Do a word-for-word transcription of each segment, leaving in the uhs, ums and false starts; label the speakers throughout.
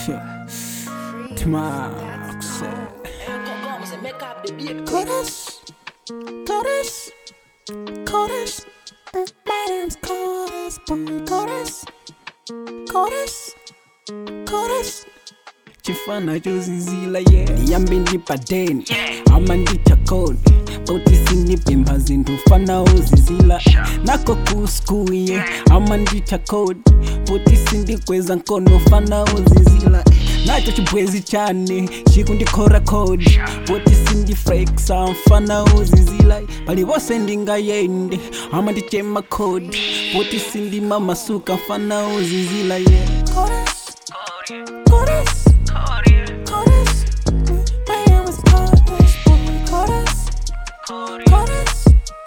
Speaker 1: T-Max. Chorus, chorus, chorus. My name's Chorus, boy. Chorus, chorus, chorus. Chifana chozizila yeah Niyambe nipadeni Ama ndichakoni Bauti sinipimba zindufana uzizila Nako kusku yeah Ama ndichakoni Bauti sindikweza nkono fana uzizila Nacho chibwezi chane Chiku ndikora kodi Bauti sindiflexa mfana uzizila Pali wose ndinga yende Ama ndichema kodi Bauti sindimama suka mfana uzizila yeah Chorus, chorus Chorus, my name is Chorus, boy. Chorus, Chorus,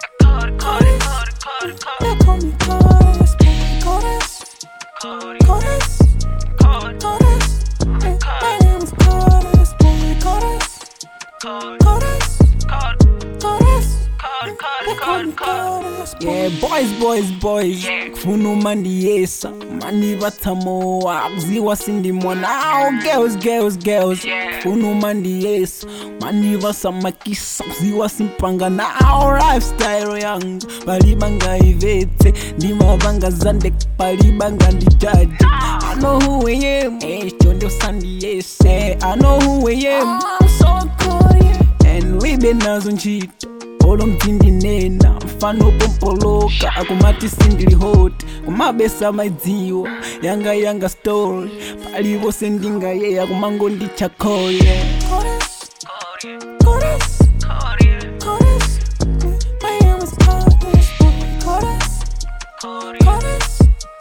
Speaker 1: Chorus, they call me Chorus, boy. Chorus, Chorus, Chorus, my name is Chorus, boy. Chorus, Chorus, Chorus, they call me Chorus, boy. Yeah, boys, boys, boys. Kufunu mandi yesa, mandi batamoa, ziwa sindi mwana. Girls, girls, girls. Kufunu mandi yesa, mandi basamakisa, ziwa simpanga now. Lifestyle young, balibanga ivete, ndima banga zande, balibanga ndijaji. I know who I am, eh, chondo sandi yesa. Eh, I know who I am, I'm so cool, yeah. And we been nazo nchito. Olo mtindi nena, mfano pompoloka Akumati sindili hot, kumabesa maiziwa Yanga yanga story, pali wose ndinga ye Akumango ndicha koye Chorus, chorus, chorus My name is Chorus, boy. Chorus, chorus,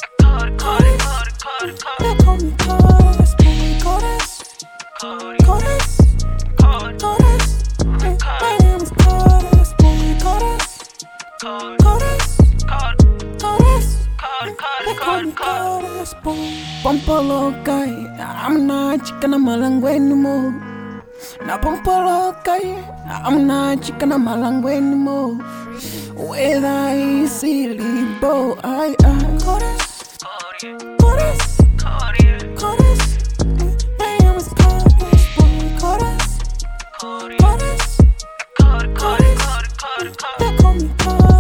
Speaker 1: chorus They call me Chorus, boy. Chorus, chorus, chorus My name is Chorus, boy. Chorus, chorus, chorus They call me Chorus, boy. Pompoloka, I'm not chicken, I'm a language anymore. Na pompoloka, I'm not chicken, I'm a language anymore. Whether I silly boy, I am Chorus, chorus, chorus My name is Chorus, boy. Chorus, chorus, chorus They call me Chorus.